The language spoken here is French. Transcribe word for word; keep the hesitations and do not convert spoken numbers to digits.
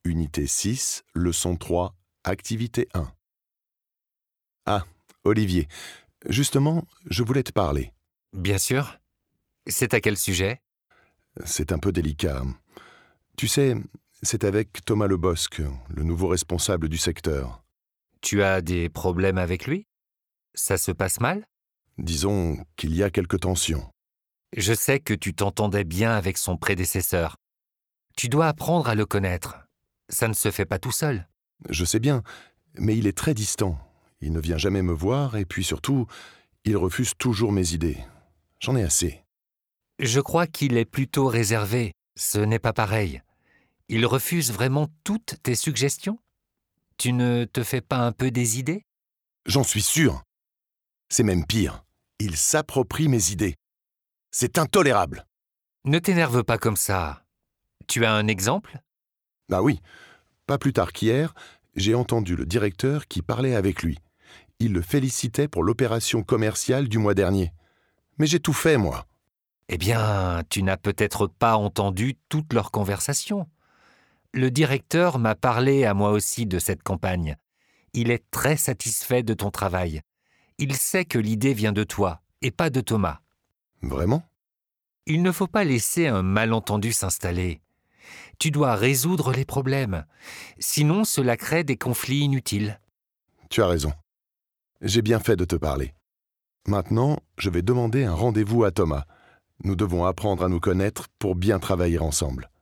Unité six, leçon trois, activité un. Ah, Olivier, justement, je voulais te parler. Bien sûr. C'est à quel sujet? C'est un peu délicat. Tu sais, c'est avec Thomas Lebosc, le nouveau responsable du secteur. Tu as des problèmes avec lui? Ça se passe mal? Disons qu'il y a quelques tensions. Je sais que tu t'entendais bien avec son prédécesseur. Tu dois apprendre à le connaître. Ça ne se fait pas tout seul. Je sais bien, mais il est très distant. Il ne vient jamais me voir et puis surtout, il refuse toujours mes idées. J'en ai assez. Je crois qu'il est plutôt réservé. Ce n'est pas pareil. Il refuse vraiment toutes tes suggestions? Tu ne te fais pas un peu des idées? J'en suis sûr. C'est même pire. Il s'approprie mes idées. C'est intolérable. Ne t'énerve pas comme ça. Tu as un exemple? Ah oui, pas plus tard qu'hier, j'ai entendu le directeur qui parlait avec lui. Il le félicitait pour l'opération commerciale du mois dernier. Mais j'ai tout fait, moi. Eh bien, tu n'as peut-être pas entendu toute leur conversation. Le directeur m'a parlé à moi aussi de cette campagne. Il est très satisfait de ton travail. Il sait que l'idée vient de toi, et pas de Thomas. Vraiment? Il ne faut pas laisser un malentendu s'installer. Tu dois résoudre les problèmes. Sinon, cela crée des conflits inutiles. Tu as raison. J'ai bien fait de te parler. Maintenant, je vais demander un rendez-vous à Thomas. Nous devons apprendre à nous connaître pour bien travailler ensemble.